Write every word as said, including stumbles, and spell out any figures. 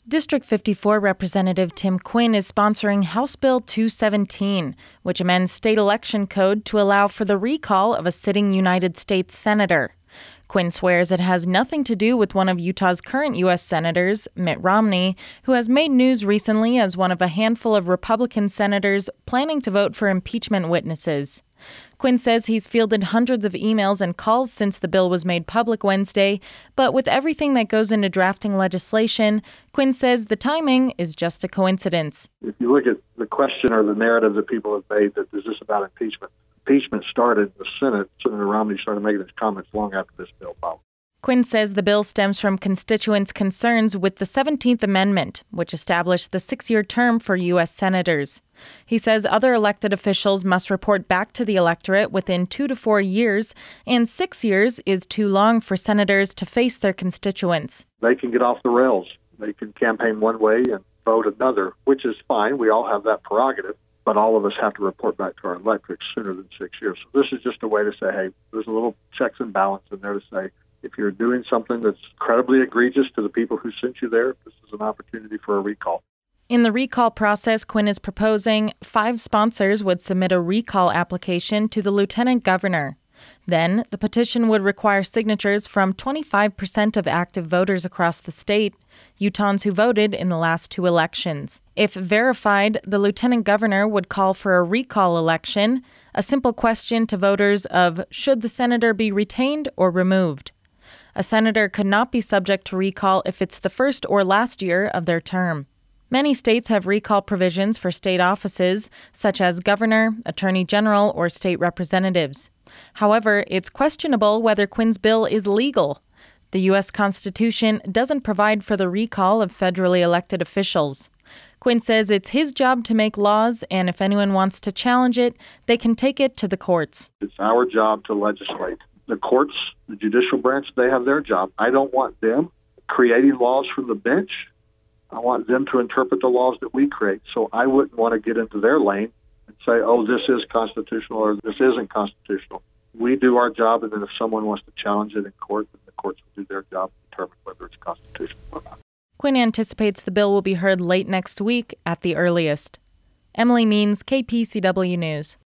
District fifty-four Representative Tim Quinn is sponsoring House Bill two seventeen, which amends state election code to allow for the recall of a sitting United States senator. Quinn swears it has nothing to do with one of Utah's current U S senators, Mitt Romney, who has made news recently as one of a handful of Republican senators planning to vote for impeachment witnesses. Quinn says he's fielded hundreds of emails and calls since the bill was made public Wednesday, but with everything that goes into drafting legislation, Quinn says the timing is just a coincidence. If you look at the question or the narrative that people have made that is this about impeachment, impeachment started in the Senate. Senator Romney started making his comments long after this bill filed. Quinn says the bill stems from constituents' concerns with the seventeenth Amendment, which established the six-year term for U S senators. He says other elected officials must report back to the electorate within two to four years, and six years is too long for senators to face their constituents. They can get off the rails. They can campaign one way and vote another, which is fine. We all have that prerogative, but all of us have to report back to our electorate sooner than six years. So this is just a way to say, hey, there's a little checks and balance in there to say, if you're doing something that's incredibly egregious to the people who sent you there, this is an opportunity for a recall. In the recall process, Quinn is proposing five sponsors would submit a recall application to the lieutenant governor. Then, the petition would require signatures from twenty-five percent of active voters across the state, Utahns who voted in the last two elections. If verified, the lieutenant governor would call for a recall election, a simple question to voters of should the senator be retained or removed. A senator could not be subject to recall if it's the first or last year of their term. Many states have recall provisions for state offices, such as governor, attorney general, or state representatives. However, it's questionable whether Quinn's bill is legal. The U S Constitution doesn't provide for the recall of federally elected officials. Quinn says it's his job to make laws, and if anyone wants to challenge it, they can take it to the courts. It's our job to legislate. The courts, the judicial branch, they have their job. I don't want them creating laws from the bench. I want them to interpret the laws that we create. So I wouldn't want to get into their lane and say, oh, this is constitutional or this isn't constitutional. We do our job, and then if someone wants to challenge it in court, then the courts will do their job and determine whether it's constitutional or not. Quinn anticipates the bill will be heard late next week at the earliest. Emily Means, K P C W News.